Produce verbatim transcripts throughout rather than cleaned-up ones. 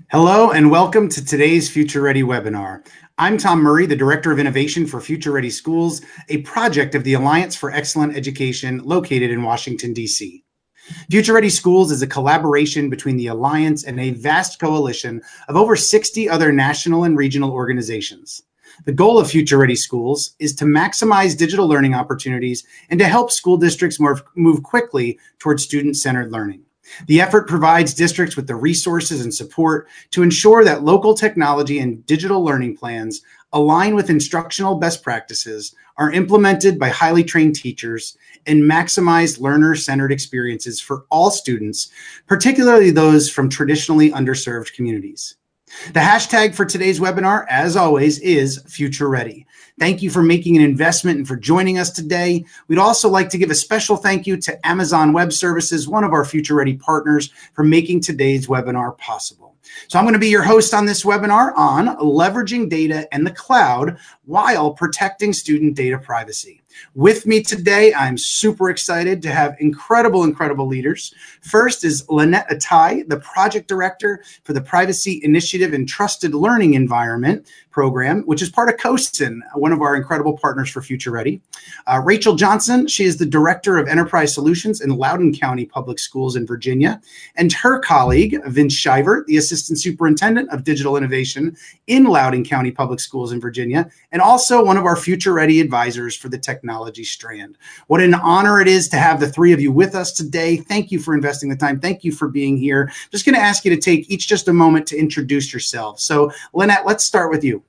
Hello and welcome to today's Future Ready webinar. I'm Tom Murray, the Director of Innovation for Future Ready Schools, a project of the Alliance for Excellent Education located in Washington, D C. Future Ready Schools is a collaboration between the Alliance and a vast coalition of over sixty other national and regional organizations. The goal of Future Ready Schools is to maximize digital learning opportunities and to help school districts move quickly towards student-centered learning. The effort provides districts with the resources and support to ensure that local technology and digital learning plans align with instructional best practices, are implemented by highly trained teachers, and maximize learner-centered experiences for all students, particularly those from traditionally underserved communities. The hashtag for today's webinar, as always, is Future Ready. Thank you for making an investment and for joining us today. We'd also like to give a special thank you to Amazon Web Services, one of our Future Ready partners, for making today's webinar possible. So I'm going to be your host on this webinar on leveraging data and the cloud while protecting student data privacy. With me today, I'm super excited to have incredible, incredible leaders. First is Lynette Attai, the Project Director for the Privacy Initiative and Trusted Learning Environment program, which is part of COSIN, one of our incredible partners for Future Ready. Uh, Rachel Johnson, she is the Director of Enterprise Solutions in Loudoun County Public Schools in Virginia. And her colleague, Vince Shivert, the Assistant Superintendent of Digital Innovation in Loudoun County Public Schools in Virginia, and also one of our Future Ready advisors for the technology strand. What an honor it is to have the three of you with us today. Thank you for investing the time. Thank you for being here. Just going to ask you to take each just a moment to introduce yourselves. So Lynette, let's start with you.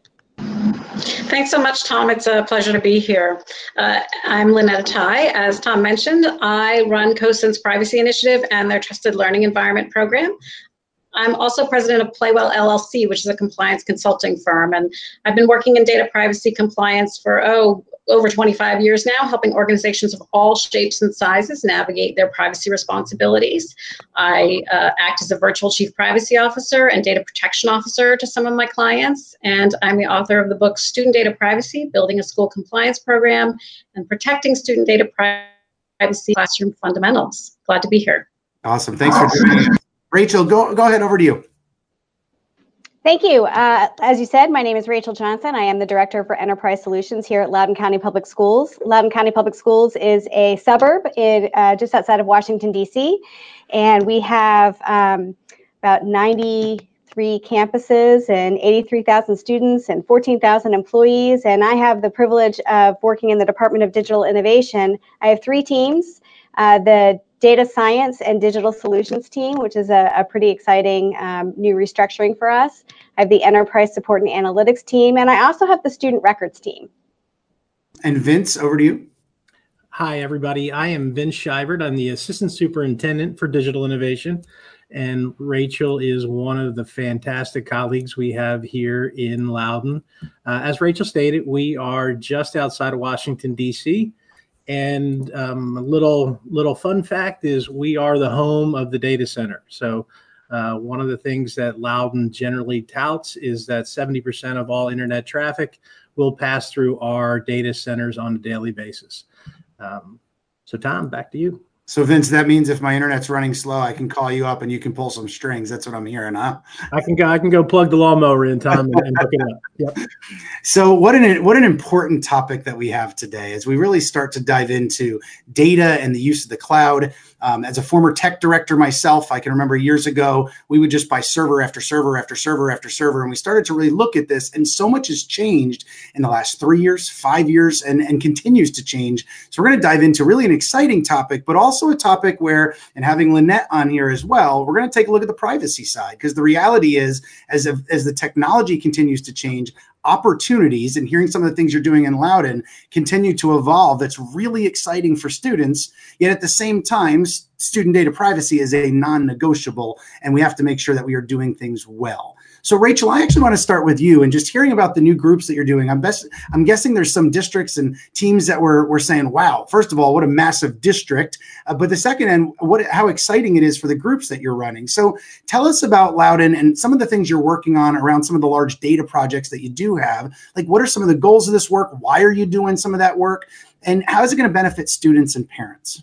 Thanks so much, Tom. It's a pleasure to be here. Uh, I'm Lynette Attai. As Tom mentioned, I run COSIN's Privacy Initiative and their Trusted Learning Environment program. I'm also president of Playwell L L C, which is a compliance consulting firm, and I've been working in data privacy compliance for, oh, over twenty-five years now, helping organizations of all shapes and sizes navigate their privacy responsibilities. I uh, act as a virtual chief privacy officer and data protection officer to some of my clients, and I'm the author of the book Student Data Privacy, Building a School Compliance Program and Protecting Student Data Privacy Classroom Fundamentals. Glad to be here. Awesome. Thanks for joining us. Rachel, go, go ahead, over to you. Thank you. Uh, as you said, my name is Rachel Johnson. I am the Director for Enterprise Solutions here at Loudoun County Public Schools. Loudoun County Public Schools is a suburb in, uh, just outside of Washington, D C, and we have um, about ninety-three campuses and eighty-three thousand students and fourteen thousand employees, and I have the privilege of working in the Department of Digital Innovation. I have three teams. Uh, the Data Science and Digital Solutions team, which is a, a pretty exciting um, new restructuring for us. I have the Enterprise Support and Analytics team, and I also have the Student Records team. And Vince, over to you. Hi, everybody. I am Vince Shivert. I'm the Assistant Superintendent for Digital Innovation, and Rachel is one of the fantastic colleagues we have here in Loudoun. Uh, as Rachel stated, we are just outside of Washington, D C, and um, a little little fun fact is we are the home of the data center. So uh, one of the things that Loudoun generally touts is that seventy percent of all internet traffic will pass through our data centers on a daily basis. Um, so Tom, back to you. So Vince, that means if my internet's running slow, I can call you up and you can pull some strings. That's what I'm hearing, huh? I can go. I can go plug the lawnmower in, Tom, and, and hook it up. Yep. So what an what an important topic that we have today as we really start to dive into data and the use of the cloud. Um, as a former tech director myself, I can remember years ago, we would just buy server after server after server after server. And we started to really look at this, and so much has changed in the last three years, five years, and, and continues to change. So we're going to dive into really an exciting topic, but also a topic where, and having Lynette on here as well, we're going to take a look at the privacy side, because the reality is, as, as the technology continues to change, opportunities, and hearing some of the things you're doing in Loudoun continue to evolve. That's really exciting for students. Yet at the same time, student data privacy is a non-negotiable, and we have to make sure that we are doing things well. So Rachel, I actually want to start with you and just hearing about the new groups that you're doing. I'm best, I'm guessing there's some districts and teams that were, were saying, wow, first of all, what a massive district. Uh, but the second end, what, how exciting it is for the groups that you're running. So tell us about Loudoun and some of the things you're working on around some of the large data projects that you do have. Like, what are some of the goals of this work? Why are you doing some of that work? And how is it going to benefit students and parents?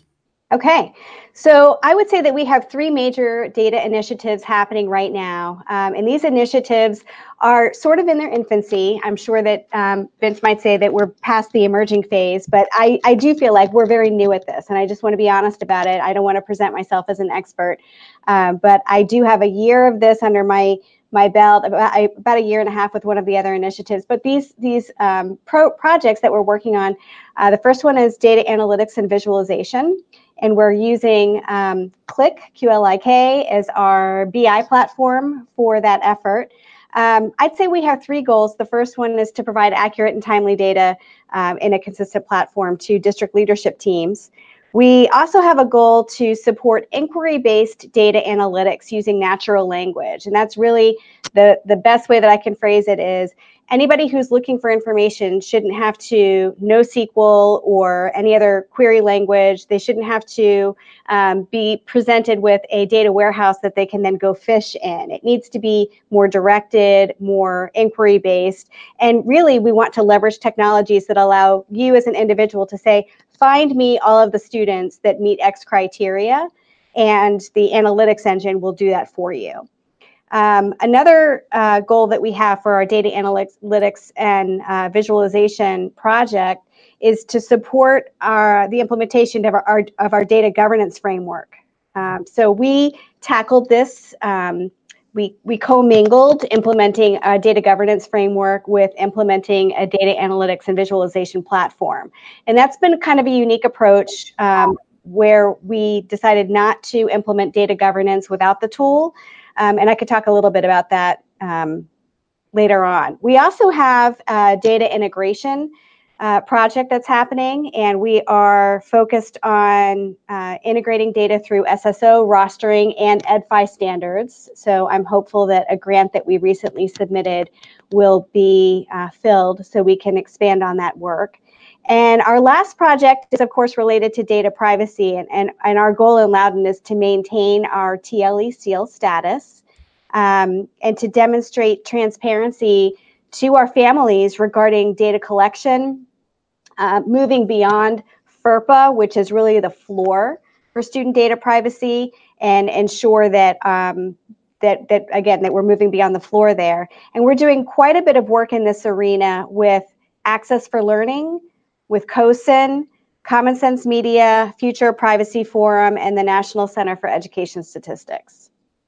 Okay, so I would say that we have three major data initiatives happening right now. Um, and these initiatives are sort of in their infancy. I'm sure that um, Vince might say that we're past the emerging phase, but I, I do feel like we're very new at this. And I just want to be honest about it. I don't want to present myself as an expert, um, but I do have a year of this under my my belt, about, about a year and a half with one of the other initiatives. But these, these um, pro projects that we're working on, uh, the first one is data analytics and visualization. And we're using um, Qlik, Q L I K, as our B I platform for that effort. Um, I'd say we have three goals. The first one is to provide accurate and timely data um, in a consistent platform to district leadership teams. We also have a goal to support inquiry-based data analytics using natural language. And that's really the, the best way that I can phrase it is anybody who's looking for information shouldn't have to know S Q L or any other query language. They shouldn't have to um, be presented with a data warehouse that they can then go fish in. It needs to be more directed, more inquiry-based. And really, we want to leverage technologies that allow you as an individual to say, find me all of the students that meet X criteria, and the analytics engine will do that for you. Um, another uh, goal that we have for our data analytics and uh, visualization project is to support our, the implementation of our, our, of our data governance framework. Um, so we tackled this, um, we, we co-mingled implementing a data governance framework with implementing a data analytics and visualization platform. And that's been kind of a unique approach um, where we decided not to implement data governance without the tool. Um, and I could talk a little bit about that um, later on. We also have a data integration uh, project that's happening, and we are focused on uh, integrating data through S S O, rostering, and E D F I standards. So I'm hopeful that a grant that we recently submitted will be uh, filled so we can expand on that work. And our last project is, of course, related to data privacy. And, and, and our goal in Loudoun is to maintain our T L E seal status um, and to demonstrate transparency to our families regarding data collection, uh, moving beyond FERPA, which is really the floor for student data privacy, and ensure that um, that, that, again, that we're moving beyond the floor there. And we're doing quite a bit of work in this arena with Access for Learning, with COSIN, Common Sense Media, Future Privacy Forum, and the National Center for Education Statistics.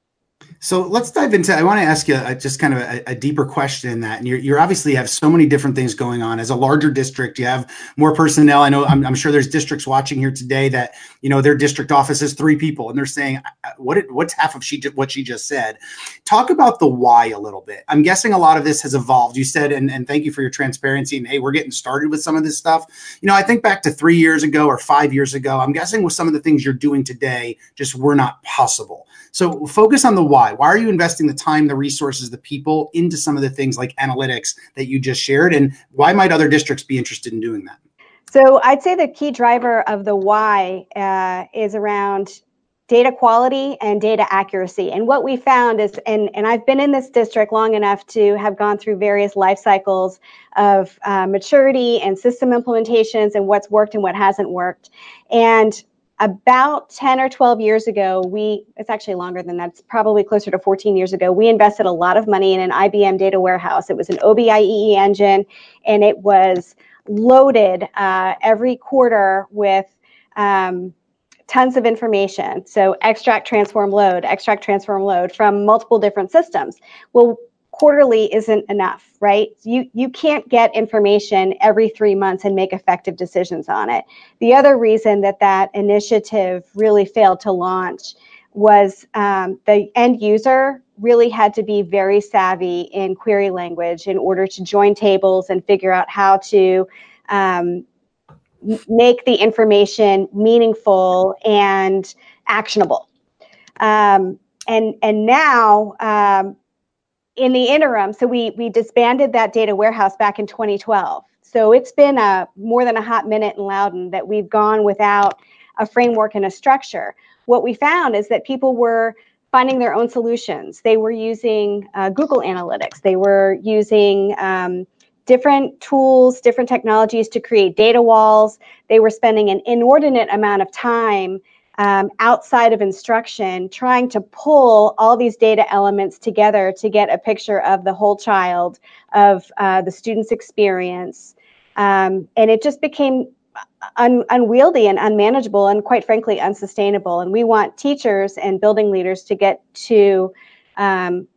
So let's dive into, I want to ask you a, just kind of a, a deeper question in that. And you're, you're obviously have so many different things going on. As a larger district, you have more personnel. I know, I'm, I'm sure there's districts watching here today that, you know, their district office is three people and they're saying, what, what's half of she, what she just said? Talk about the why a little bit. I'm guessing a lot of this has evolved. You said, and, and thank you for your transparency, and hey, we're getting started with some of this stuff. You know, I think back to three years ago or five years ago, I'm guessing with some of the things you're doing today, just were not possible. So focus on the why. Why are you investing the time, the resources, the people into some of the things like analytics that you just shared? And why might other districts be interested in doing that? So I'd say the key driver of the why uh, is around data quality and data accuracy. And what we found is, and, and I've been in this district long enough to have gone through various life cycles of uh, maturity and system implementations and what's worked and what hasn't worked. And about ten or twelve years ago, we, it's actually longer than that, it's probably closer to fourteen years ago, we invested a lot of money in an I B M data warehouse. It was an O B I E E engine, and it was loaded uh, every quarter with um, tons of information. So extract, transform, load, extract, transform, load from multiple different systems. Well, quarterly isn't enough, right? You, you can't get information every three months and make effective decisions on it. The other reason that that initiative really failed to launch was um, the end user really had to be very savvy in query language in order to join tables and figure out how to um, make the information meaningful and actionable. Um, and, and now, um, in the interim, so we, we disbanded that data warehouse back in twenty twelve. So it's been a, more than a hot minute in Loudoun that we've gone without a framework and a structure. What we found is that people were finding their own solutions. They were using uh, Google Analytics. They were using um, different tools, different technologies to create data walls. They were spending an inordinate amount of time um, outside of instruction trying to pull all these data elements together to get a picture of the whole child, of uh, the student's experience. Um, and it just became un unwieldy and unmanageable and, quite frankly, unsustainable. And we want teachers and building leaders to get to um,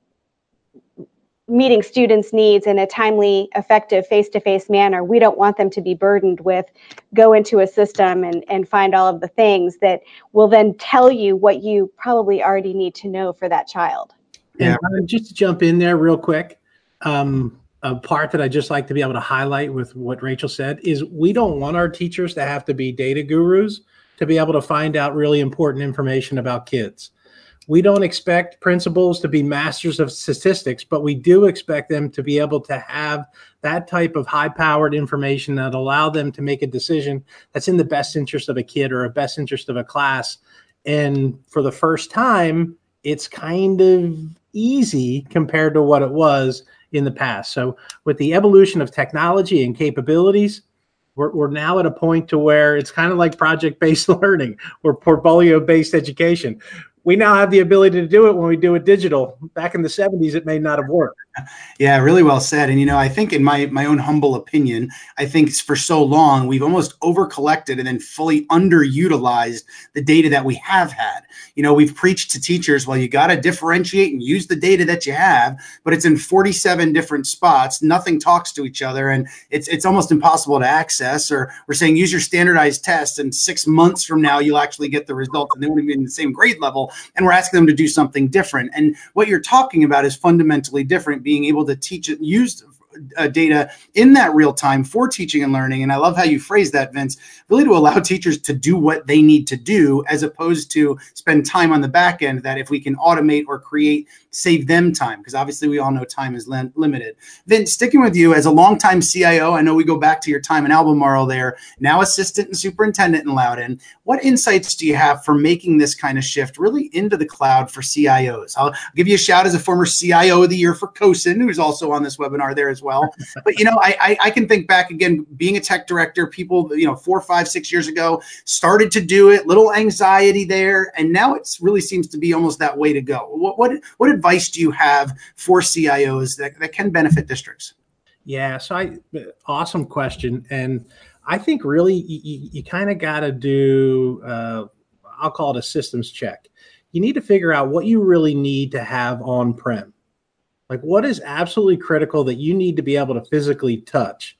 meeting students' needs in a timely, effective, face-to-face manner. We don't want them to be burdened with go into a system and, and find all of the things that will then tell you what you probably already need to know for that child. Yeah. And just to jump in there real quick, um, a part that I just like to be able to highlight with what Rachel said is we don't want our teachers to have to be data gurus to be able to find out really important information about kids. We don't expect principals to be masters of statistics, but we do expect them to be able to have that type of high-powered information that allow them to make a decision that's in the best interest of a kid or a best interest of a class. And for the first time, it's kind of easy compared to what it was in the past. So with the evolution of technology and capabilities, We're, we're now at a point to where it's kind of like project-based learning or portfolio-based education. We now have the ability to do it when we do it digital. Back in the seventies, it may not have worked. Yeah, really well said. And, you know, I think in my, my own humble opinion, I think for so long, we've almost over collected and then fully underutilized the data that we have had. You know, we've preached to teachers, well, you got to differentiate and use the data that you have, but it's in forty-seven different spots. Nothing talks to each other. And it's, it's almost impossible to access. Or we're saying use your standardized tests, and six months from now, you'll actually get the results, and they won't be in the same grade level. And we're asking them to do something different. And what you're talking about is fundamentally different, being able to teach it, use uh, data in that real time for teaching and learning. And I love how you phrase that, Vince, really to allow teachers to do what they need to do, as opposed to spend time on the back end that if we can automate or create, save them time, because obviously we all know time is lim- limited. Vince, sticking with you as a longtime C I O, I know we go back to your time in Albemarle there, now assistant and superintendent in Loudoun. What insights do you have for making this kind of shift really into the cloud for C I Os? I'll give you a shout as a former C I O of the year for CoSN, who's also on this webinar there as well. But, you know, I, I, I can think back again, being a tech director, people, you know, four, five, six years ago started to do it, little anxiety there. And now it really seems to be almost that way to go. What, what, what advice do you have for C I Os that, that can benefit districts? Yeah, so I, awesome question. And I think really you, you kind of got to do, uh, I'll call it a systems check. You need to figure out what you really need to have on-prem. Like what is absolutely critical that you need to be able to physically touch?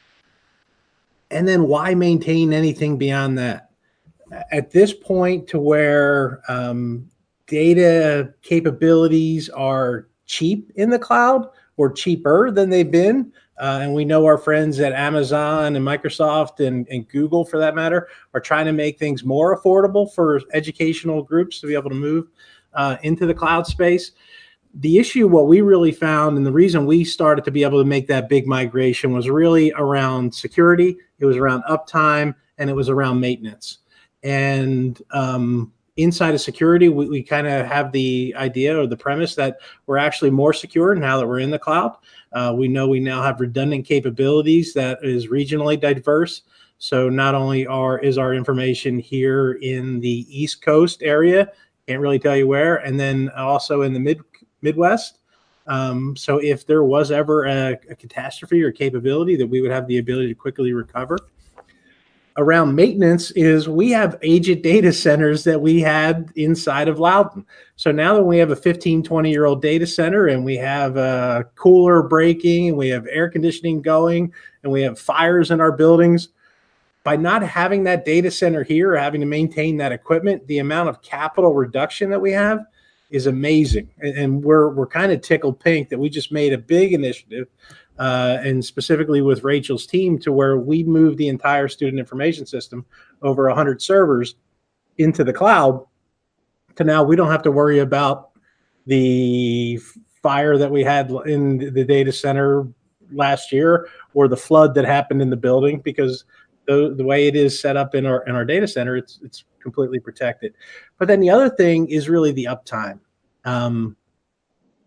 And then why maintain anything beyond that? At this point to where um, data capabilities are cheap in the cloud or cheaper than they've been, uh, and we know our friends at Amazon and Microsoft and, and Google, for that matter, are trying to make things more affordable for educational groups to be able to move uh, into the cloud space. The issue, what we really found, and the reason we started to be able to make that big migration was really around security, it was around uptime, and it was around maintenance. And um, inside of security, we, we kind of have the idea or the premise that we're actually more secure now that we're in the cloud. Uh, we know we now have redundant capabilities that is regionally diverse. So not only are is our information here in the East Coast area, can't really tell you where, and then also in the mid Midwest. Um, so if there was ever a, a catastrophe or capability, that we would have the ability to quickly recover. Around maintenance is we have aged data centers that we had inside of Loudoun. So now that we have a fifteen, twenty year old data center and we have a cooler breaking and we have air conditioning going and we have fires in our buildings, by not having that data center here or having to maintain that equipment, the amount of capital reduction that we have is amazing. And, and we're, we're kind of tickled pink that we just made a big initiative Uh, and specifically with Rachel's team, to where we moved the entire student information system, over one hundred servers, into the cloud, to now we don't have to worry about the fire that we had in the data center last year or the flood that happened in the building, because the, the way it is set up in our in our data center, it's it's completely protected. But then the other thing is really the uptime. Um,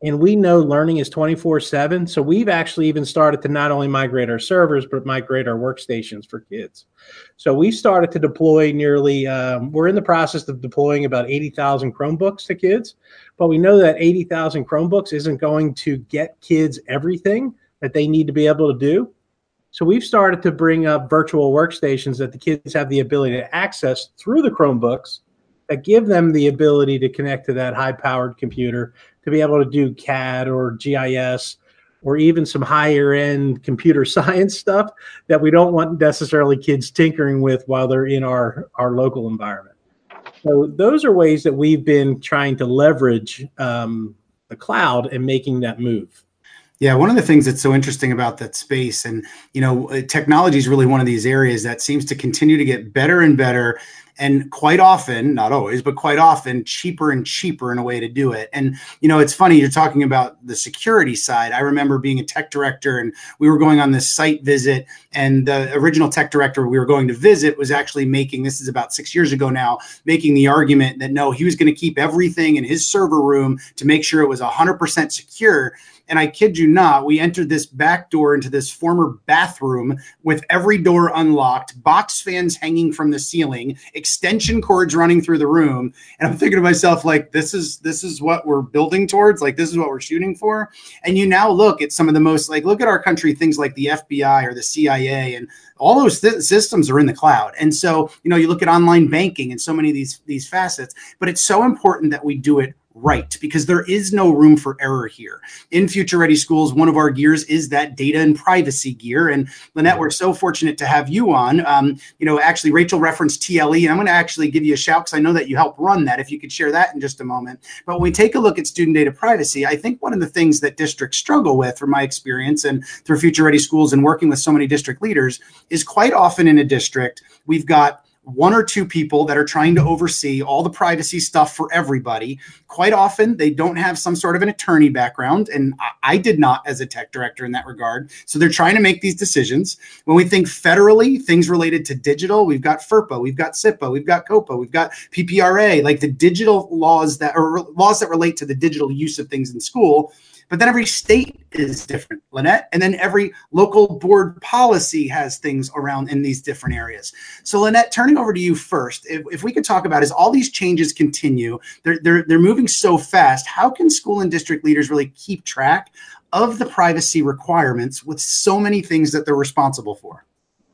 And we know learning is twenty-four seven. So we've actually even started to not only migrate our servers, but migrate our workstations for kids. So we started to deploy nearly, um, we're in the process of deploying about eighty thousand Chromebooks to kids. But we know that eighty thousand Chromebooks isn't going to get kids everything that they need to be able to do. So we've started to bring up virtual workstations that the kids have the ability to access through the Chromebooks that give them the ability to connect to that high-powered computer to be able to do C A D or G I S or even some higher-end computer science stuff that we don't want necessarily kids tinkering with while they're in our, our local environment. So those are ways that we've been trying to leverage um, the cloud and making that move. Yeah, one of the things that's so interesting about that space, and you know, technology is really one of these areas that seems to continue to get better and better, and quite often, not always, but quite often, cheaper and cheaper in a way to do it. And you know, it's funny, you're talking about the security side. I remember being a tech director, and we were going on this site visit, and the original tech director we were going to visit was actually making, this is about six years ago now, making the argument that no, he was going to keep everything in his server room to make sure it was one hundred percent secure. And I kid you not, we entered this back door into this former bathroom with every door unlocked, box fans hanging from the ceiling, extension cords running through the room. And I'm thinking to myself, like, this is this is what we're building towards. Like, this is what we're shooting for. And you now look at some of the most, like, look at our country, things like the F B I or the C I A, and all those th- systems are in the cloud. And so, you know, you look at online banking and so many of these, these facets, but it's so important that we do it right, because there is no room for error here. In Future Ready Schools, one of our gears is that data and privacy gear. And Lynette, we're so fortunate to have you on. Um, you know, actually, Rachel referenced T L E, and I'm going to actually give you a shout because I know that you helped run that, if you could share that in just a moment. But when we take a look at student data privacy, I think one of the things that districts struggle with, from my experience and through Future Ready Schools and working with so many district leaders, is quite often in a district, we've got one or two people that are trying to oversee all the privacy stuff for everybody. Quite often, they don't have some sort of an attorney background, and I did not as a tech director in that regard. So they're trying to make these decisions. When we think federally, things related to digital, we've got FERPA, we've got SIPA, we've got COPA, we've got P P R A, like the digital laws that are laws that relate to the digital use of things in school. But then every state is different, Lynette. And then every local board policy has things around in these different areas. So Lynette, turning over to you first, if, if we could talk about, as all these changes continue, they're, they're, they're moving so fast, how can school and district leaders really keep track of the privacy requirements with so many things that they're responsible for?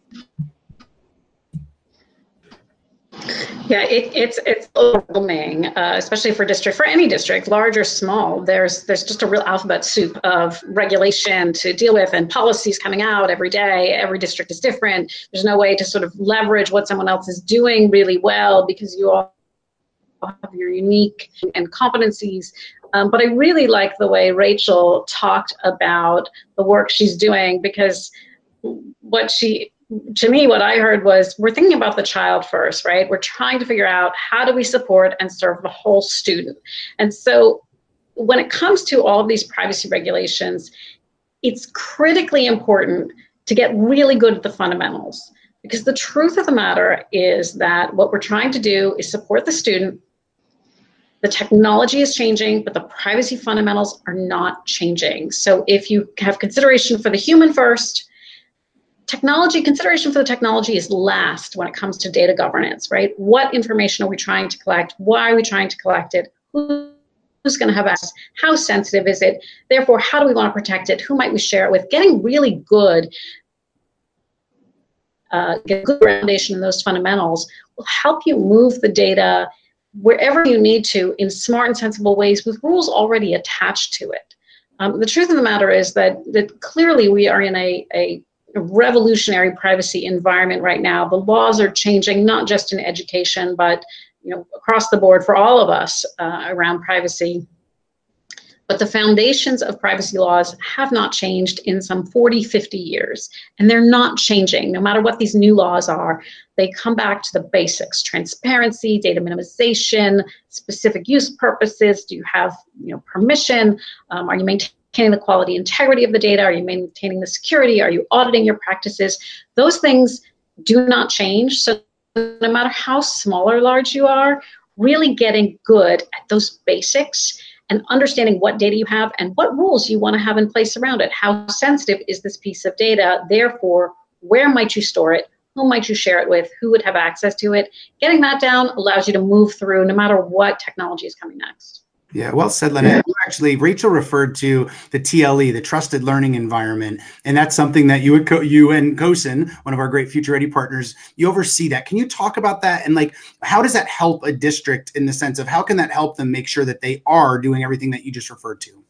Yeah, it, it's it's overwhelming, uh, especially for district, for any district, large or small. There's there's just a real alphabet soup of regulation to deal with and policies coming out every day. Every district is different. There's no way to sort of leverage what someone else is doing really well because you all have your unique and competencies. Um, but I really like the way Rachel talked about the work she's doing, because what she to me, what I heard was, we're thinking about the child first, right? We're trying to figure out how do we support and serve the whole student. And so when it comes to all of these privacy regulations, it's critically important to get really good at the fundamentals, because the truth of the matter is that what we're trying to do is support the student. The technology is changing, but the privacy fundamentals are not changing. So if you have consideration for the human first, technology, consideration for the technology is last when it comes to data governance, right? What information are we trying to collect? Why are we trying to collect it? Who's going to have access? How sensitive is it? Therefore, how do we want to protect it? Who might we share it with? Getting really good, uh, get a good foundation in those fundamentals will help you move the data wherever you need to in smart and sensible ways with rules already attached to it. Um, the truth of the matter is that, that clearly we are in a, a A revolutionary privacy environment right now. The laws are changing, not just in education, but you know, across the board for all of us uh, around privacy. But the foundations of privacy laws have not changed in some forty, fifty years, and they're not changing. No matter what these new laws are, they come back to the basics: transparency, data minimization, specific use purposes. Do you have you know, permission? Um, are you maintaining maintaining the quality integrity of the data? Are you maintaining the security? Are you auditing your practices? Those things do not change. So no matter how small or large you are, really getting good at those basics and understanding what data you have and what rules you want to have in place around it. How sensitive is this piece of data? Therefore, where might you store it? Who might you share it with? Who would have access to it? Getting that down allows you to move through no matter what technology is coming next. Yeah, well said, Lynette. Actually, Rachel referred to the T L E, the Trusted Learning Environment, and that's something that you, co- you and CoSN, one of our great Future Ready partners, you oversee that. Can you talk about that? And like, how does that help a district in the sense of how can that help them make sure that they are doing everything that you just referred to?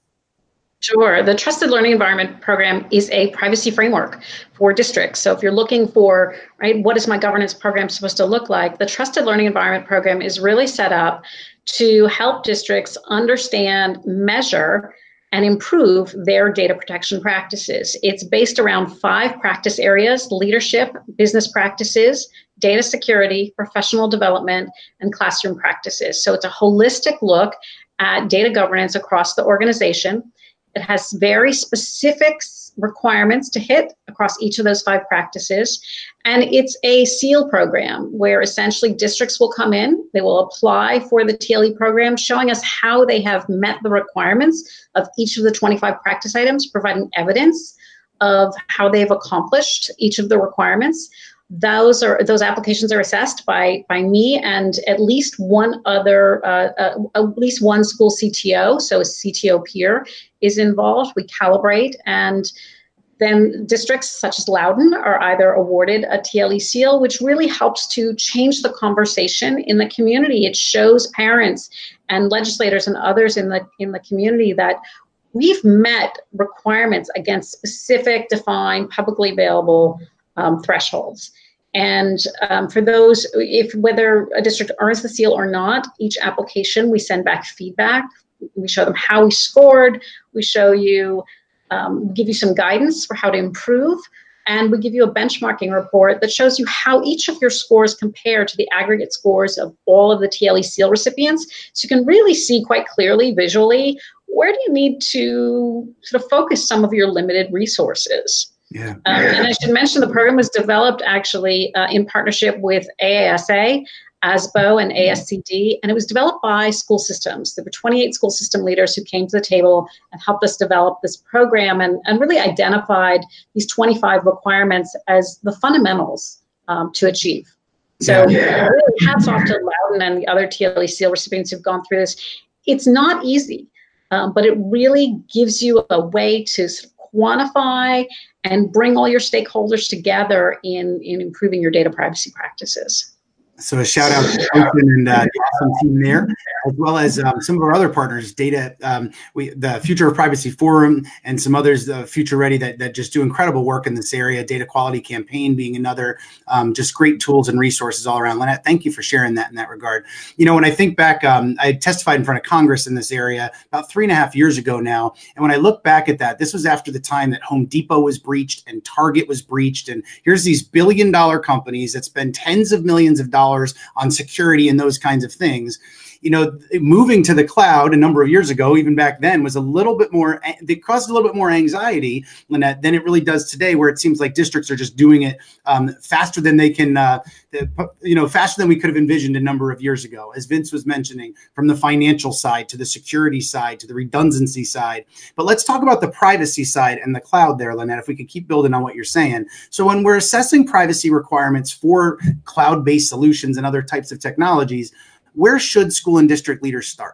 Sure. The Trusted Learning Environment program is a privacy framework for districts. So if you're looking for, right, what is my governance program supposed to look like? The Trusted Learning Environment program is really set up to help districts understand, measure, and improve their data protection practices. It's based around five practice areas: leadership, business practices, data security, professional development, and classroom practices. So it's a holistic look at data governance across the organization. It has very specific requirements to hit across each of those five practices. And it's a SEAL program where essentially districts will come in, they will apply for the T L E program, showing us how they have met the requirements of each of the twenty-five practice items, providing evidence of how they've accomplished each of the requirements. Those are those applications are assessed by by me and at least one other, uh, uh, at least one school C T O. So a C T O peer is involved. We calibrate, and then districts such as Loudoun are either awarded a T L E seal, which really helps to change the conversation in the community. It shows parents and legislators and others in the in the community that we've met requirements against specific, defined, publicly available Um, thresholds. And um, for those, if whether a district earns the seal or not, each application we send back feedback. We show them how we scored. We show you, um, we give you some guidance for how to improve, and we give you a benchmarking report that shows you how each of your scores compare to the aggregate scores of all of the T L E seal recipients. So you can really see quite clearly, visually, where do you need to sort of focus some of your limited resources. Yeah. Um, and I should mention the program was developed actually uh, in partnership with A A S A, A S B O, and A S C D, and it was developed by school systems. There were twenty-eight school system leaders who came to the table and helped us develop this program and, and really identified these twenty-five requirements as the fundamentals um, to achieve. So yeah. Really hats off to Loudoun and the other T L E seal recipients who've gone through this. It's not easy, um, but it really gives you a way to sort of quantify and bring all your stakeholders together in, in improving your data privacy practices. So a shout out to Open and uh, the awesome team there, as well as um, some of our other partners, Data, um, we, the Future of Privacy Forum, and some others, uh, Future Ready, that, that just do incredible work in this area. Data Quality Campaign being another, um, just great tools and resources all around. Lynette, thank you for sharing that in that regard. You know, when I think back, um, I testified in front of Congress in this area about three and a half years ago now. And when I look back at that, this was after the time that Home Depot was breached and Target was breached. And here's these billion dollar companies that spend tens of millions of dollars on security and those kinds of things. You know, moving to the cloud a number of years ago, even back then, was a little bit more, it caused a little bit more anxiety, Lynette, than it really does today, where it seems like districts are just doing it um, faster than they can, uh, you know, faster than we could have envisioned a number of years ago, as Vince was mentioning, from the financial side to the security side to the redundancy side. But let's talk about the privacy side and the cloud there, Lynette, if we could keep building on what you're saying. So when we're assessing privacy requirements for cloud-based solutions and other types of technologies, where should school and district leaders start?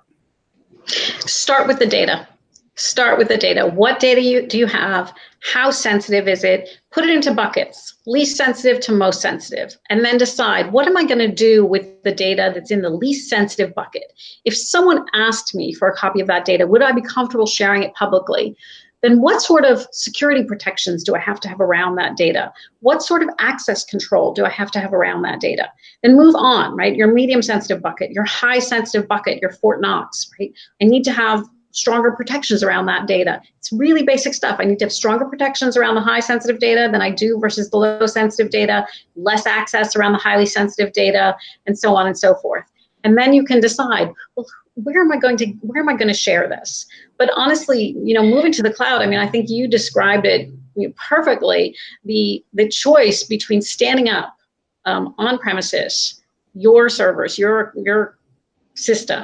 Start with the data. Start with the data. What data you, do you have? How sensitive is it? Put it into buckets, least sensitive to most sensitive, and then decide, what am I going to do with the data that's in the least sensitive bucket? If someone asked me for a copy of that data, would I be comfortable sharing it publicly? Then what sort of security protections do I have to have around that data? What sort of access control do I have to have around that data? Then move on, right? Your medium sensitive bucket, your high sensitive bucket, your Fort Knox, right? I need to have stronger protections around that data. It's really basic stuff. I need to have stronger protections around the high sensitive data than I do versus the low sensitive data, less access around the highly sensitive data, and so on and so forth. And then you can decide, well, where am I going to where am I going to share this? But honestly, you know, moving to the cloud, I mean, I think you described it you know, perfectly. The the choice between standing up um, on premises, your servers, your your system,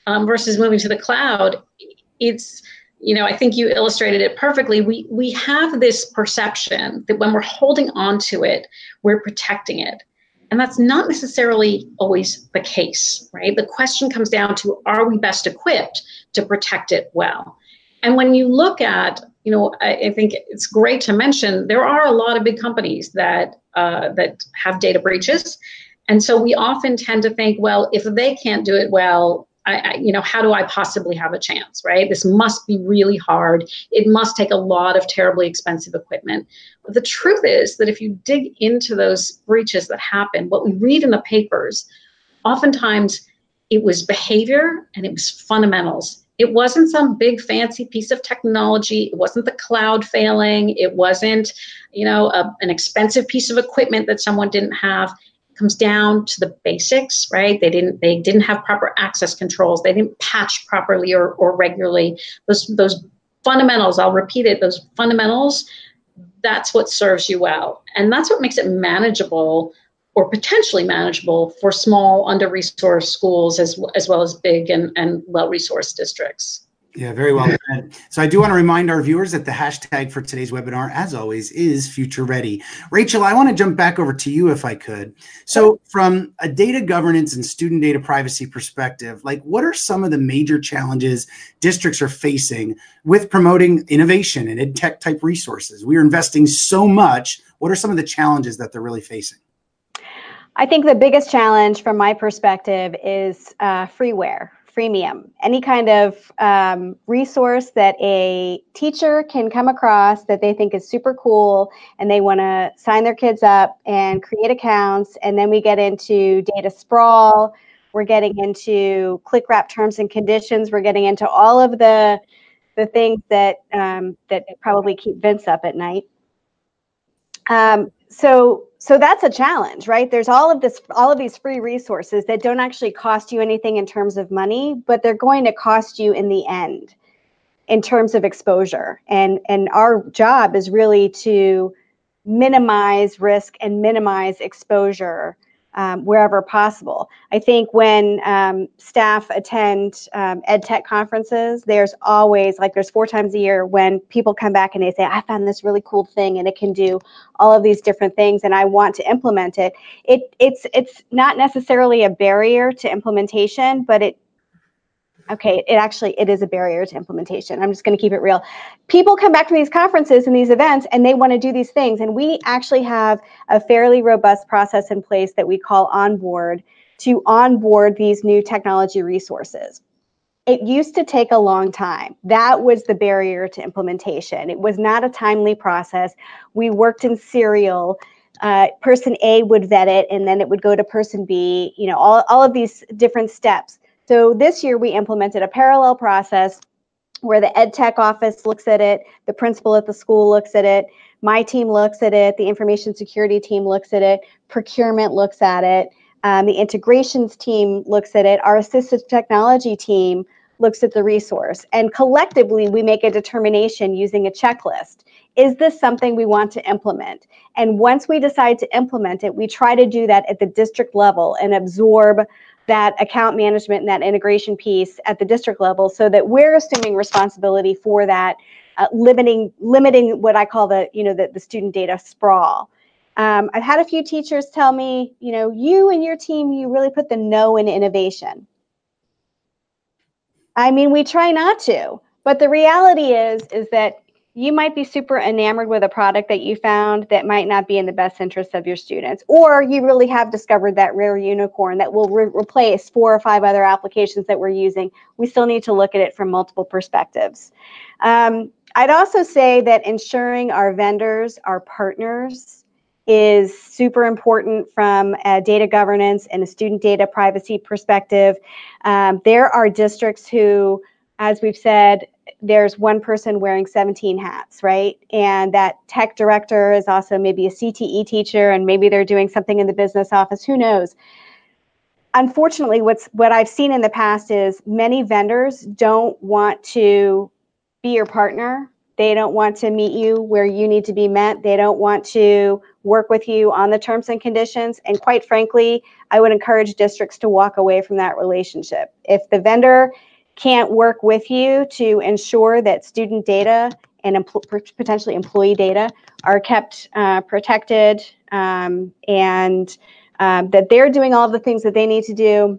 um, versus moving to the cloud, it's, you know, I think you illustrated it perfectly. We, we have this perception that when we're holding on to it, we're protecting it. And that's not necessarily always the case, right? The question comes down to, are we best equipped to protect it well? And when you look at, you know, I, I think it's great to mention, there are a lot of big companies that uh, that have data breaches. And so we often tend to think, well, if they can't do it well, I, I, you know, how do I possibly have a chance, right? This must be really hard. It must take a lot of terribly expensive equipment. But the truth is that if you dig into those breaches that happen, what we read in the papers, oftentimes it was behavior and it was fundamentals. It wasn't some big fancy piece of technology. It wasn't the cloud failing. It wasn't, you know, a, an expensive piece of equipment that someone didn't have. Comes down to the basics, right? They didn't they didn't have proper access controls. They didn't patch properly or, or regularly. Those those fundamentals, I'll repeat it, those fundamentals, that's what serves you well. And that's what makes it manageable or potentially manageable for small, under-resourced schools as, as well as big and, and well-resourced districts. Yeah, very well said. So I do want to remind our viewers that the hashtag for today's webinar, as always, is Future Ready. Rachel, I want to jump back over to you if I could. So from a data governance and student data privacy perspective, like what are some of the major challenges districts are facing with promoting innovation and ed tech type resources? We are investing so much. What are some of the challenges that they're really facing? I think the biggest challenge from my perspective is uh, freeware. Freemium, any kind of um, resource that a teacher can come across that they think is super cool and they want to sign their kids up and create accounts. And then we get into data sprawl. We're getting into click wrap terms and conditions. We're getting into all of the the things that um, that probably keep Vince up at night. Um, so so that's a challenge, right? There's all of this, all of these free resources that don't actually cost you anything in terms of money, but they're going to cost you in the end in terms of exposure. And and our job is really to minimize risk and minimize exposure um, wherever possible. I think when um, staff attend um, ed tech conferences, there's always, like there's four times a year when people come back and they say, I found this really cool thing and it can do all of these different things and I want to implement it. It it's it's not necessarily a barrier to implementation, but it Okay, it actually, it is a barrier to implementation. I'm just going to keep it real. People come back to these conferences and these events and they want to do these things. And we actually have a fairly robust process in place that we call onboard to onboard these new technology resources. It used to take a long time. That was the barrier to implementation. It was not a timely process. We worked in serial. Uh, person A would vet it and then it would go to person B, you know, all, all of these different steps. So this year we implemented a parallel process where the ed tech office looks at it, the principal at the school looks at it, my team looks at it, the information security team looks at it, procurement looks at it, um, the integrations team looks at it, our assistive technology team looks at the resource. And collectively we make a determination using a checklist. Is this something we want to implement? And once we decide to implement it, we try to do that at the district level and absorb that account management and that integration piece at the district level so that we're assuming responsibility for that, uh, limiting limiting what I call the, you know, the, the student data sprawl. Um, I've had a few teachers tell me, you know, you and your team, you really put the no in innovation. I mean, we try not to, but the reality is, is that you might be super enamored with a product that you found that might not be in the best interest of your students, or you really have discovered that rare unicorn that will re replace four or five other applications that we're using. We still need to look at it from multiple perspectives. Um, I'd also say that ensuring our vendors, our partners, is super important from a data governance and a student data privacy perspective. Um, there are districts who, as we've said, there's one person wearing seventeen hats, right? And that tech director is also maybe a C T E teacher, and maybe they're doing something in the business office, who knows? Unfortunately, what's what I've seen in the past is many vendors don't want to be your partner. They don't want to meet you where you need to be met. They don't want to work with you on the terms and conditions. And quite frankly, I would encourage districts to walk away from that relationship. If the vendor can't work with you to ensure that student data and empl- potentially employee data are kept uh, protected um, and um, that they're doing all of the things that they need to do,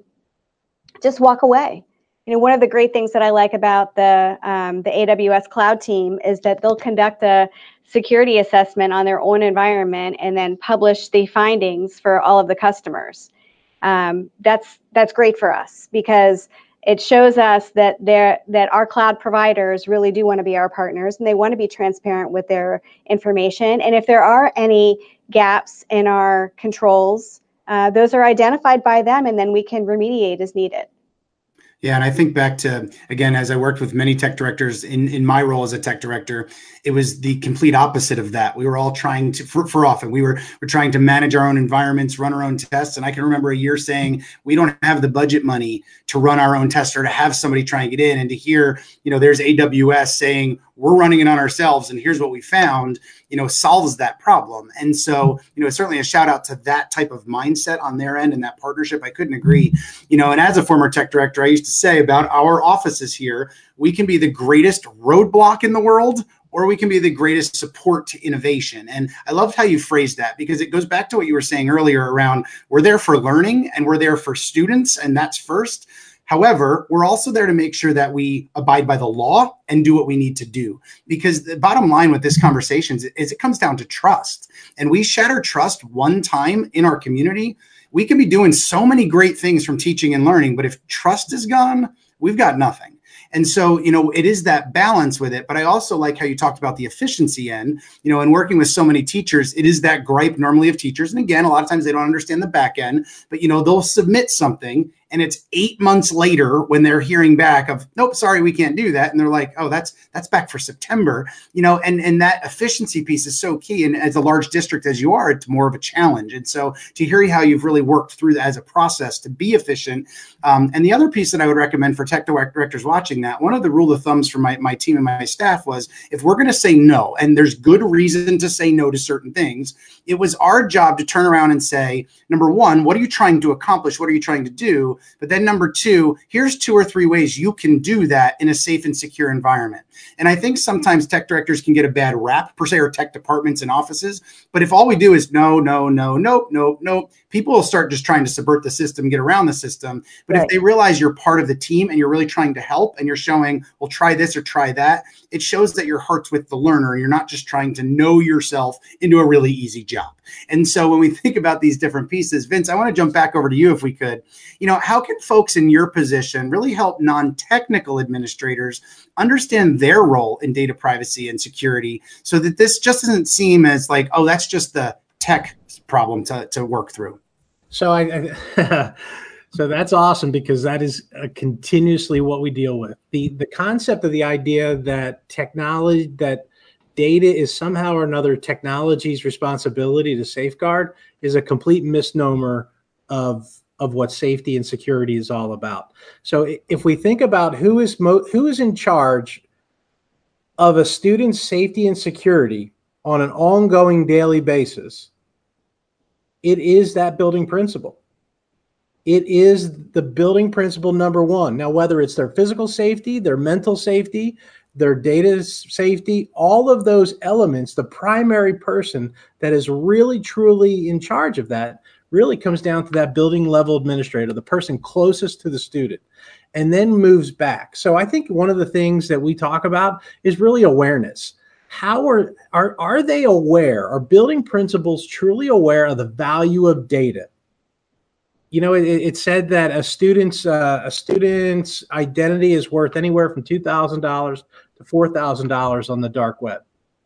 just walk away. You know, one of the great things that I like about the um, the A W S cloud team is that they'll conduct a security assessment on their own environment and then publish the findings for all of the customers. Um, that's that's great for us because it shows us that they're, that our cloud providers really do want to be our partners and they want to be transparent with their information. And if there are any gaps in our controls, uh, those are identified by them and then we can remediate as needed. Yeah, and I think back to, again, as I worked with many tech directors in, in my role as a tech director, it was the complete opposite of that. We were all trying to, for, for often, we were, were trying to manage our own environments, run our own tests. And I can remember a year saying, we don't have the budget money to run our own test or to have somebody try and get in. And to hear, you know, there's A W S saying, we're running it on ourselves and here's what we found, you know, solves that problem. And so, you know, certainly a shout out to that type of mindset on their end and that partnership. I couldn't agree, you know, and as a former tech director, I used to say about our offices here, we can be the greatest roadblock in the world, or we can be the greatest support to innovation. And I loved how you phrased that because it goes back to what you were saying earlier around we're there for learning and we're there for students, and that's first. However, we're also there to make sure that we abide by the law and do what we need to do. Because the bottom line with this conversation is it comes down to trust. And we shatter trust one time in our community. We can be doing so many great things from teaching and learning, but if trust is gone, we've got nothing. And so, you know, it is that balance with it. But I also like how you talked about the efficiency end, you know, and working with so many teachers, it is that gripe normally of teachers. And again, a lot of times they don't understand the back end, but, you know, they'll submit something and it's eight months later when they're hearing back of, nope, sorry, we can't do that. And they're like, oh, that's that's back for September, you know, and, and that efficiency piece is so key. And as a large district as you are, it's more of a challenge. And so to hear how you've really worked through that as a process to be efficient. Um, and the other piece that I would recommend for tech directors watching that, one of the rule of thumbs for my, my team and my staff was if we're going to say no, and there's good reason to say no to certain things, it was our job to turn around and say, number one, what are you trying to accomplish? What are you trying to do? But then number two, here's two or three ways you can do that in a safe and secure environment. And I think sometimes tech directors can get a bad rap per se, or tech departments and offices. But if all we do is no, no, no, nope, nope, nope, people will start just trying to subvert the system, get around the system. But right. If they realize you're part of the team and you're really trying to help and you're showing, well, try this or try that, it shows that your heart's with the learner. You're not just trying to know yourself into a really easy job. And so when we think about these different pieces, Vince, I want to jump back over to you if we could. You know, how can folks in your position really help non-technical administrators understand their role in data privacy and security so that this just doesn't seem as like, oh, that's just the tech problem to, to work through? So I, I so that's awesome because that is uh, continuously what we deal with. The the concept of the idea that technology, that data is somehow or another technology's responsibility to safeguard is a complete misnomer of of what safety and security is all about. So if we think about who is mo- who is in charge of a student's safety and security on an ongoing daily basis, it is that building principle. It is the building principle number one. Now, whether it's their physical safety, their mental safety, their data safety, all of those elements, the primary person that is really, truly in charge of that really comes down to that building level administrator, the person closest to the student, and then moves back. So I think one of the things that we talk about is really awareness. How are, are, are they aware? Are building principals truly aware of the value of data? You know, it, it said that a student's uh, a student's identity is worth anywhere from two thousand dollars to four thousand dollars on the dark web.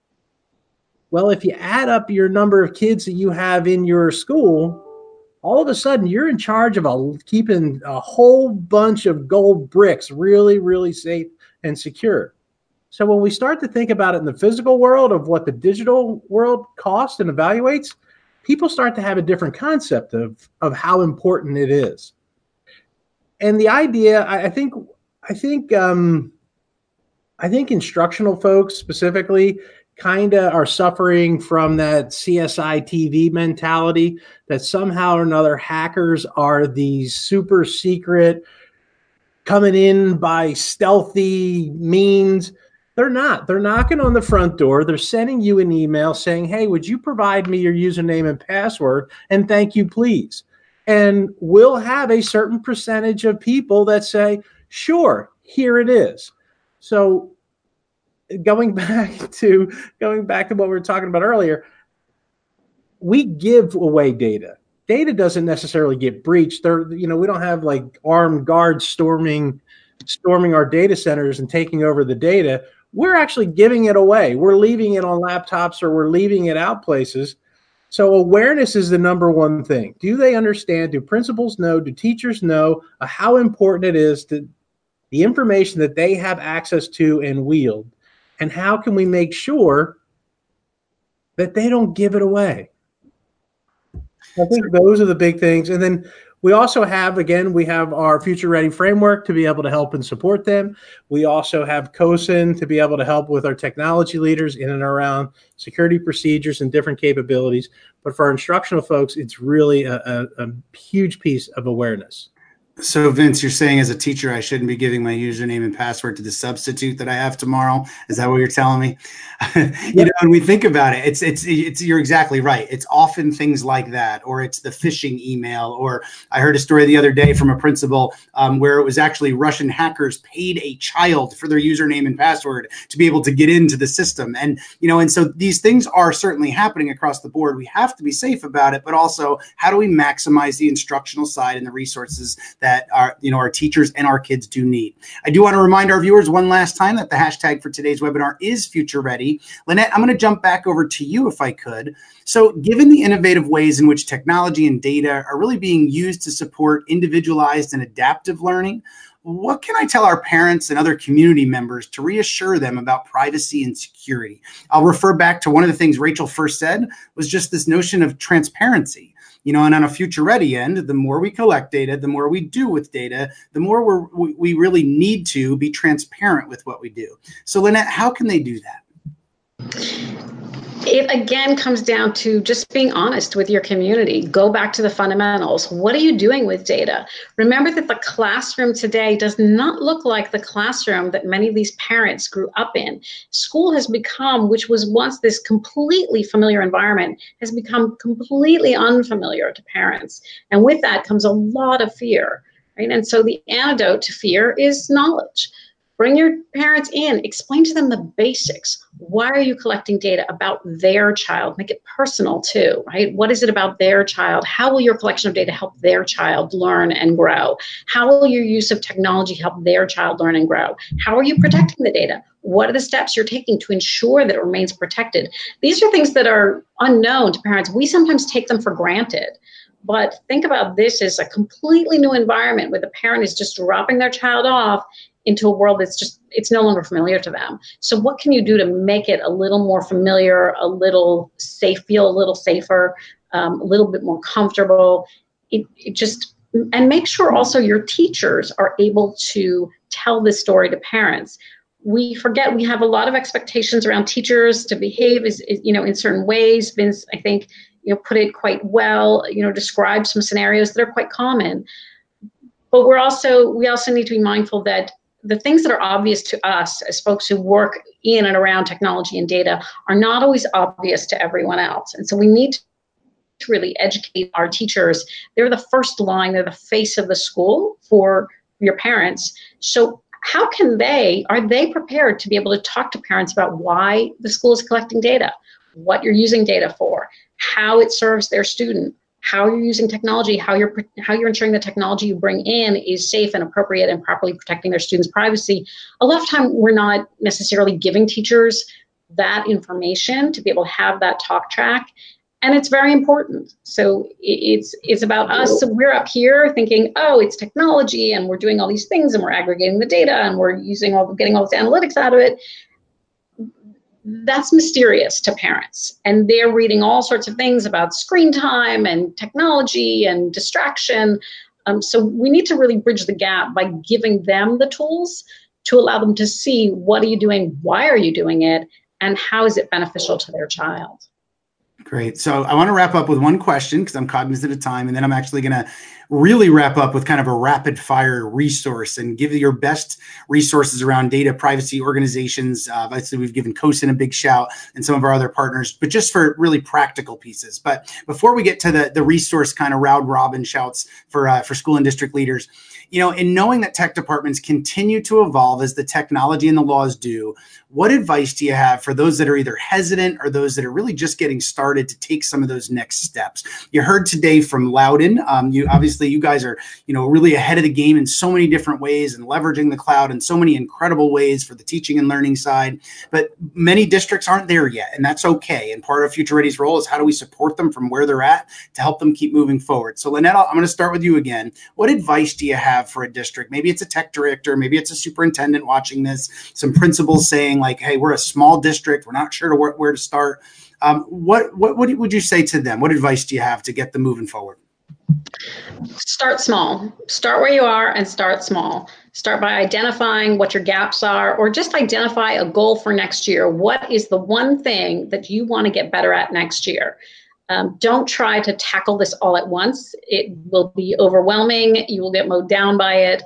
Well, if you add up your number of kids that you have in your school, all of a sudden you're in charge of a, keeping a whole bunch of gold bricks really, really safe and secure. So when we start to think about it in the physical world of what the digital world costs and evaluates, people start to have a different concept of, of how important it is. And the idea, I, I think, I think um, I think instructional folks specifically kind of are suffering from that C S I T V mentality that somehow or another hackers are these super secret coming in by stealthy means. They're not. They're knocking on the front door. They're sending you an email saying, hey, would you provide me your username and password? And thank you, please. And we'll have a certain percentage of people that say, sure, here it is. So going back to going back to what we were talking about earlier, we give away data. Data doesn't necessarily get breached. There, you know, we don't have like armed guards storming storming our data centers and taking over the data. We're actually giving it away. We're leaving it on laptops or we're leaving it out places. So awareness is the number one thing. Do they understand? Do principals know? Do teachers know uh, how important it is to the information that they have access to and wield? And how can we make sure that they don't give it away? I think those are the big things. And then we also have, again, we have our Future Ready framework to be able to help and support them. We also have COSIN to be able to help with our technology leaders in and around security procedures and different capabilities. But for our instructional folks, it's really a, a, a huge piece of awareness. So Vince, you're saying as a teacher, I shouldn't be giving my username and password to the substitute that I have tomorrow. Is that what you're telling me? you yep. know, when we think about it, it's, it's, it's, you're exactly right. It's often things like that, or it's the phishing email, or I heard a story the other day from a principal um, where it was actually Russian hackers paid a child for their username and password to be able to get into the system. And, you know, and so these things are certainly happening across the board. We have to be safe about it, but also how do we maximize the instructional side and the resources that that our, you know, our teachers and our kids do need. I do want to remind our viewers one last time that the hashtag for today's webinar is Future Ready. Lynette, I'm going to jump back over to you if I could. So given the innovative ways in which technology and data are really being used to support individualized and adaptive learning, what can I tell our parents and other community members to reassure them about privacy and security? I'll refer back to one of the things Rachel first said was just this notion of transparency. You know, and on a Future Ready end, the more we collect data, the more we do with data, the more we're, we, we really need to be transparent with what we do. So Lynette, how can they do that? It again comes down to just being honest with your community. Go back to the fundamentals. What are you doing with data? Remember that the classroom today does not look like the classroom that many of these parents grew up in. School has become, which was once this completely familiar environment, has become completely unfamiliar to parents. And with that comes a lot of fear, right? And so the antidote to fear is knowledge. Bring your parents in, explain to them the basics. Why are you collecting data about their child? Make it personal too, right? What is it about their child? How will your collection of data help their child learn and grow? How will your use of technology help their child learn and grow? How are you protecting the data? What are the steps you're taking to ensure that it remains protected? These are things that are unknown to parents. We sometimes take them for granted. But think about this as a completely new environment where the parent is just dropping their child off into a world that's just, it's no longer familiar to them. So what can you do to make it a little more familiar, a little safe, feel a little safer, um, a little bit more comfortable? It, it just, and make sure also your teachers are able to tell this story to parents. We forget we have a lot of expectations around teachers to behave is, is you know, in certain ways. Vince, I think, you know, put it quite well, you know, describe some scenarios that are quite common. But we're also, we also need to be mindful that the things that are obvious to us as folks who work in and around technology and data are not always obvious to everyone else. And so we need to really educate our teachers. They're the first line, they're the face of the school for your parents. So how can they, are they prepared to be able to talk to parents about why the school is collecting data, what you're using data for, how it serves their student, how you're using technology, how you're how you're ensuring the technology you bring in is safe and appropriate and properly protecting their students' privacy. A lot of time we're not necessarily giving teachers that information to be able to have that talk track, and it's very important. So it's it's about us. So we're up here thinking, oh, it's technology, and we're doing all these things, and we're aggregating the data, and we're using all getting all this analytics out of it. That's mysterious to parents, and they're reading all sorts of things about screen time and technology and distraction. Um, so we need to really bridge the gap by giving them the tools to allow them to see what are you doing, why are you doing it, and how is it beneficial to their child. Great. So I want to wrap up with one question because I'm cognizant of time, and then I'm actually going to really wrap up with kind of a rapid fire resource and give you your best resources around data privacy organizations. Uh, obviously, we've given CoSN a big shout and some of our other partners, but just for really practical pieces. But before we get to the, the resource kind of round robin shouts for, uh, for school and district leaders, you know, in knowing that tech departments continue to evolve as the technology and the laws do, what advice do you have for those that are either hesitant or those that are really just getting started to take some of those next steps? You heard today from Loudoun. Um, you obviously, you guys are, you know, really ahead of the game in so many different ways and leveraging the cloud in so many incredible ways for the teaching and learning side. But many districts aren't there yet, and that's okay. And part of Future Ready's role is how do we support them from where they're at to help them keep moving forward. So Lynette, I'm going to start with you again. What advice do you have for a district? Maybe it's a tech director, maybe it's a superintendent watching this, some principals saying like, hey, we're a small district, we're not sure to where, where to start. Um, what, what, what would you say to them? What advice do you have to get them moving forward? Start small. Start where you are and start small. Start by identifying what your gaps are, or just identify a goal for next year. What is the one thing that you want to get better at next year? Um, don't try to tackle this all at once. It will be overwhelming. You will get mowed down by it.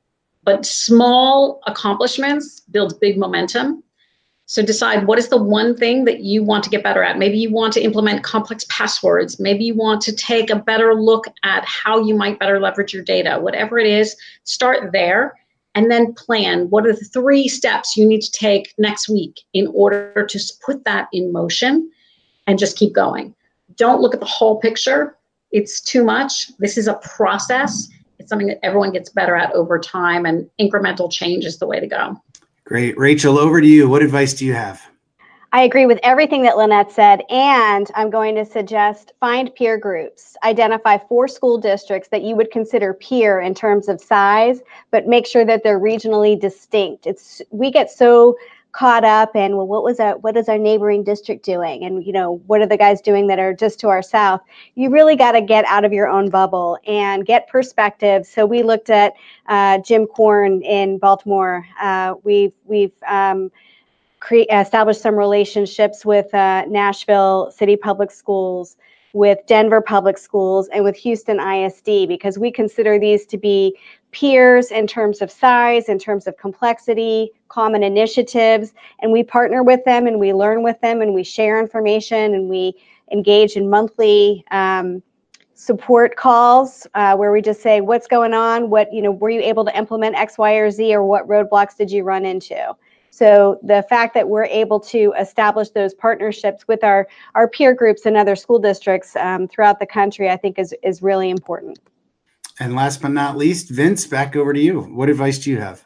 But small accomplishments build big momentum. So decide what is the one thing that you want to get better at. Maybe you want to implement complex passwords. Maybe you want to take a better look at how you might better leverage your data. Whatever it is, start there and then plan. What are the three steps you need to take next week in order to put that in motion and just keep going? Don't look at the whole picture. It's too much. This is a process. It's something that everyone gets better at over time, and incremental change is the way to go. Great. Rachel, over to you. What advice do you have? I agree with everything that Lynette said, and I'm going to suggest find peer groups. Identify four school districts that you would consider peer in terms of size, but make sure that they're regionally distinct. It's we get so caught up in, well, what was our, what is our neighboring district doing? And, you know, what are the guys doing that are just to our south? You really got to get out of your own bubble and get perspective. So we looked at uh, Jim Korn in Baltimore. Uh, we've, we've um, cre- established some relationships with uh, Nashville City Public Schools, with Denver Public Schools, and with Houston I S D, because we consider these to be peers in terms of size, in terms of complexity, common initiatives, and we partner with them and we learn with them and we share information and we engage in monthly um, support calls uh, where we just say, what's going on? What, you know, were you able to implement X, Y, or Z, or what roadblocks did you run into? So the fact that we're able to establish those partnerships with our, our peer groups and other school districts um, throughout the country, I think is, is really important. And last but not least, Vince, back over to you. What advice do you have?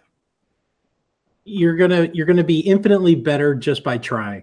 You're gonna you're gonna be infinitely better just by trying.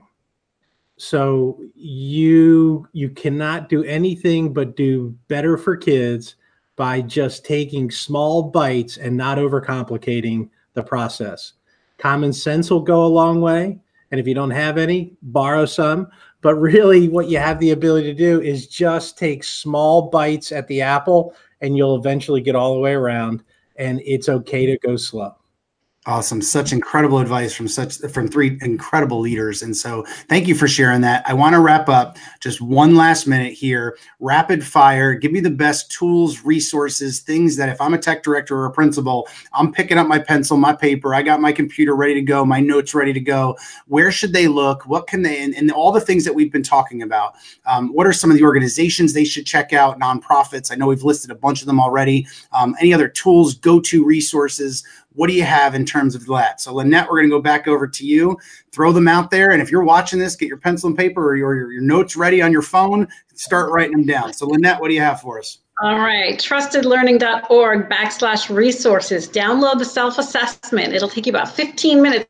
So you you cannot do anything but do better for kids by just taking small bites and not overcomplicating the process. Common sense will go a long way, and if you don't have any, borrow some. But really, what you have the ability to do is just take small bites at the apple, and you'll eventually get all the way around, and it's okay to go slow. Awesome. Such incredible advice from such from three incredible leaders. And so thank you for sharing that. I want to wrap up just one last minute here. Rapid fire. Give me the best tools, resources, things that if I'm a tech director or a principal, I'm picking up my pencil, my paper, I got my computer ready to go, my notes ready to go. Where should they look? What can they, and, and all the things that we've been talking about. Um, what are some of the organizations they should check out? Nonprofits. I know we've listed a bunch of them already. Um, any other tools, go-to resources? What do you have in terms of that? So Lynette, we're going to go back over to you. Throw them out there. And if you're watching this, get your pencil and paper or your, your notes ready on your phone. Start writing them down. So Lynette, what do you have for us? All right, trustedlearning.org backslash resources. Download the self-assessment. It'll take you about fifteen minutes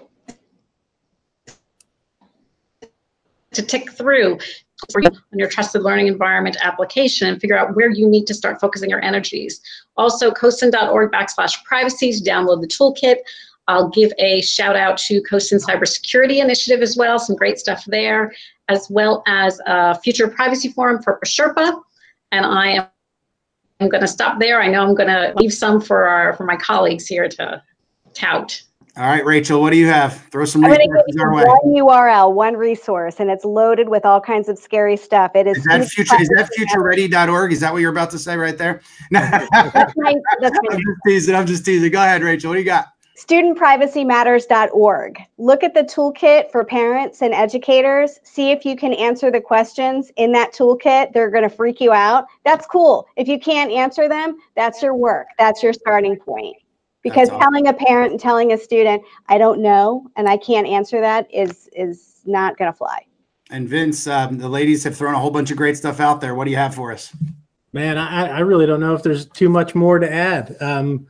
to tick through for you on your trusted learning environment application and figure out where you need to start focusing your energies. Also, CoSN.org backslash privacy to download the toolkit. I'll give a shout out to CoSN Cybersecurity Initiative as well, some great stuff there, as well as a Future Privacy Forum for Sherpa. And I am I'm going to stop there. I know I'm going to leave some for our for my colleagues here to tout. All right, Rachel, what do you have? Throw some I'm going to give resources you our way. one U R L, one resource, and it's loaded with all kinds of scary stuff. It is, Is that future? Is that future ready dot org? Is that what you're about to say right there? No. That's my, that's my I'm just teasing. I'm just teasing. Go ahead, Rachel. What do you got? student privacy matters dot org. Look at the toolkit for parents and educators. See if you can answer the questions in that toolkit. They're going to freak you out. That's cool. If you can't answer them, that's your work. That's your starting point. Because awesome. Telling a parent and telling a student, I don't know, and I can't answer that is, is not going to fly. And Vince, um, the ladies have thrown a whole bunch of great stuff out there. What do you have for us? Man, I, I really don't know if there's too much more to add. Um,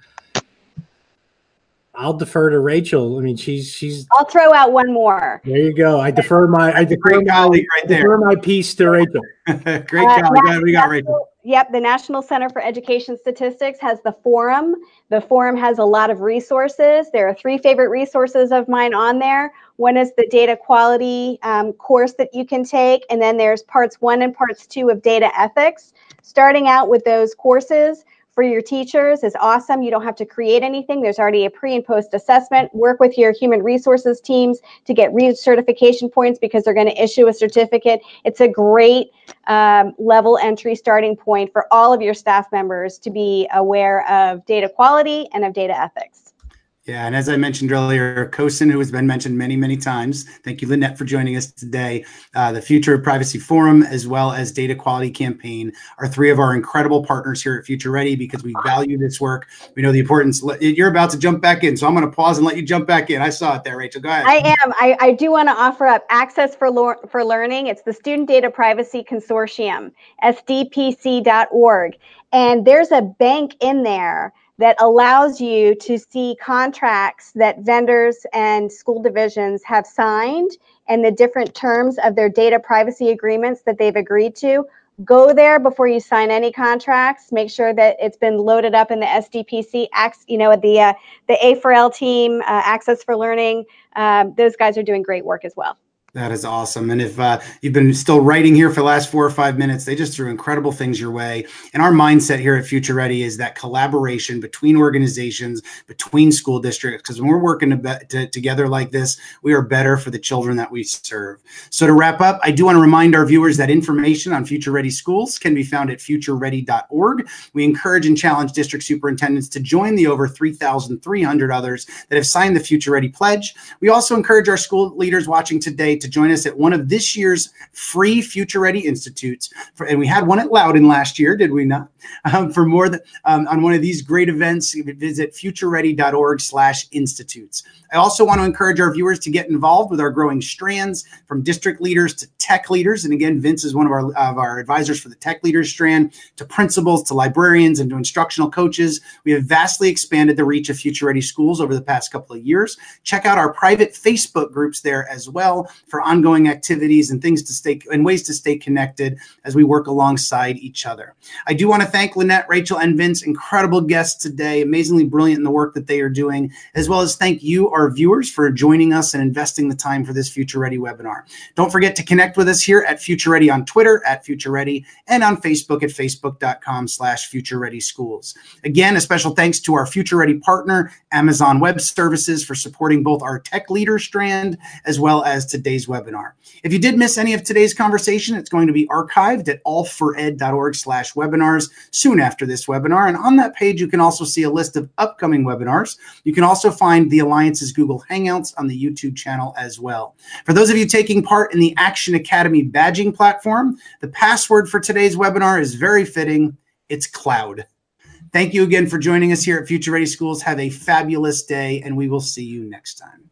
I'll defer to Rachel. I mean, she's she's. I'll throw out one more. There you go. I defer my I defer great my, colleague right there. defer my piece to Rachel. Great Uh, job. Uh, we got Rachel. Yep, the National Center for Education Statistics has the forum. The forum has a lot of resources. There are three favorite resources of mine on there. One is the data quality um, course that you can take, and then there's parts one and parts two of data ethics. Starting out with those courses for your teachers is awesome. You don't have to create anything. There's already a pre and post assessment. Work with your human resources teams to get recertification points because they're going to issue a certificate. It's a great um, level entry starting point for all of your staff members to be aware of data quality and of data ethics. Yeah, and as I mentioned earlier, COSIN, who has been mentioned many, many times. Thank you, Lynette, for joining us today. Uh, the Future of Privacy Forum, as well as Data Quality Campaign, are three of our incredible partners here at Future Ready because we value this work. We know the importance. You're about to jump back in, so I'm going to pause and let you jump back in. I saw it there, Rachel. Go ahead. I am. I, I do want to offer up Access for, Lo- for Learning. It's the Student Data Privacy Consortium, S D P C dot org. And there's a bank in there that allows you to see contracts that vendors and school divisions have signed and the different terms of their data privacy agreements that they've agreed to. Go there before you sign any contracts. Make sure that it's been loaded up in the S D P C, you know, the uh, the A four L team, uh, Access for Learning. Um, those guys are doing great work as well. That is awesome. And if uh, you've been still writing here for the last four or five minutes, they just threw incredible things your way. And our mindset here at Future Ready is that collaboration between organizations, between school districts, because when we're working to be- to, together like this, we are better for the children that we serve. So to wrap up, I do want to remind our viewers that information on Future Ready Schools can be found at future ready dot org. We encourage and challenge district superintendents to join the over three thousand three hundred others that have signed the Future Ready Pledge. We also encourage our school leaders watching today to join us at one of this year's free Future Ready Institutes. For, and we had one at Loudoun last year, did we not? Um, for more than, um, on one of these great events, visit future ready dot org slash institutes. I also want to encourage our viewers to get involved with our growing strands from district leaders to tech leaders. And again, Vince is one of our, of our advisors for the tech leaders strand, to principals, to librarians, and to instructional coaches. We have vastly expanded the reach of Future Ready Schools over the past couple of years. Check out our private Facebook groups there as well for ongoing activities and things to stay and ways to stay connected as we work alongside each other. I do want to thank Lynette, Rachel, and Vince, incredible guests today, amazingly brilliant in the work that they are doing, as well as thank you, our viewers, for joining us and investing the time for this Future Ready webinar. Don't forget to connect with us here at Future Ready on Twitter, at Future Ready, and on Facebook at facebook dot com slash Future Ready Schools. Again, a special thanks to our Future Ready partner, Amazon Web Services, for supporting both our tech leader strand as well as today's webinar. If you did miss any of today's conversation, it's going to be archived at all for ed dot org slash webinars soon after this webinar. And on that page, you can also see a list of upcoming webinars. You can also find the Alliance's Google Hangouts on the YouTube channel as well. For those of you taking part in the Action Academy badging platform, the password for today's webinar is very fitting. It's cloud. Thank you again for joining us here at Future Ready Schools. Have a fabulous day, and we will see you next time.